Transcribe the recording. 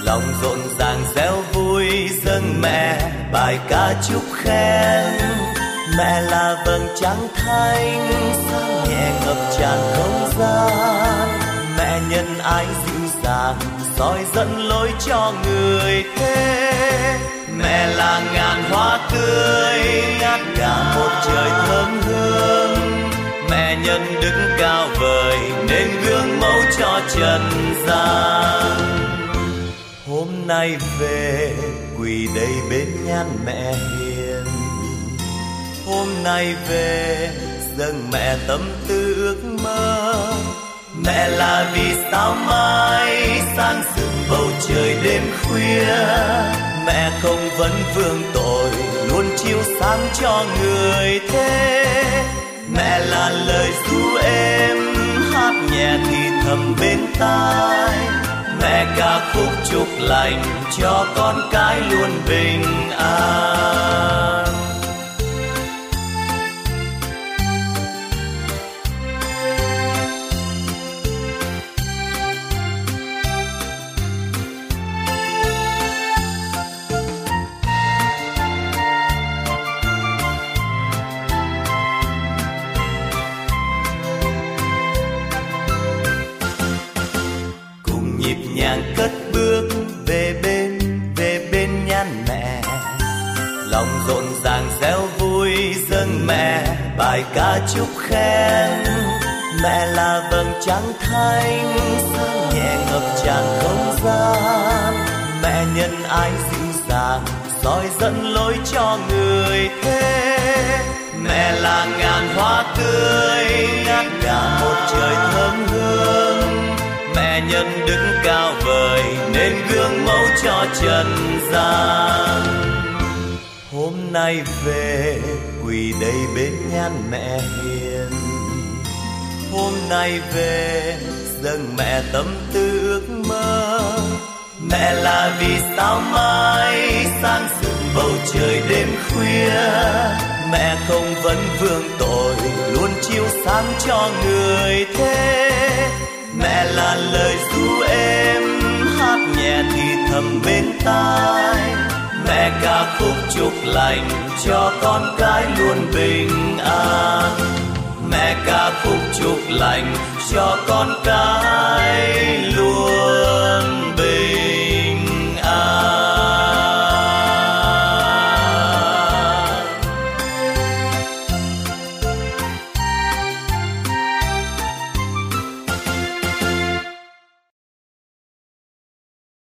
lòng rộn ràng réo vui dâng mẹ bài ca chúc khen. Mẹ là vầng trăng thanh sáng nhẹ ngập tràn không gian, mẹ nhân ái dịu dàng soi dẫn lối cho người thế. Mẹ là ngàn hoa tươi ngát cả một trời thơm hương, mẹ nhân đức cao vời nên gương mẫu cho trần gian. Hôm nay về quỳ đây bên nhan mẹ hiền, hôm nay về dâng mẹ tâm tư ước mơ. Mẹ là vì sao mai sáng rực bầu trời đêm khuya, mẹ không vấn vương tội luôn chiếu sáng cho người thế. Mẹ là lời ru êm hát nhẹ thì thầm bên tai, mẹ ca khúc chúc lành cho con cái luôn bình an. Cất bước về bên nhan mẹ, lòng rộn ràng réo vui dâng mẹ bài ca chúc khen. Mẹ là vầng trăng thanh sáng nhẹ ngập tràn không gian, mẹ nhân ái dịu dàng soi dẫn lối cho người thế. Mẹ là ngàn hoa tươi ngát cả một trời thơm hương, mẹ nhân đức cao vời nên gương mẫu cho trần gian. Hôm nay về quỳ đây bên nhan mẹ hiền, hôm nay về dâng mẹ tâm tư ước mơ. Mẹ là vì sao mai sáng rực bầu trời đêm khuya, mẹ không vấn vương tội luôn chiếu sáng cho người thế. Mẹ là lời ru êm hát nhẹ thì thầm bên tai, mẹ ca khúc chúc lành cho con cái luôn bình an. Mẹ ca khúc chúc lành cho con cái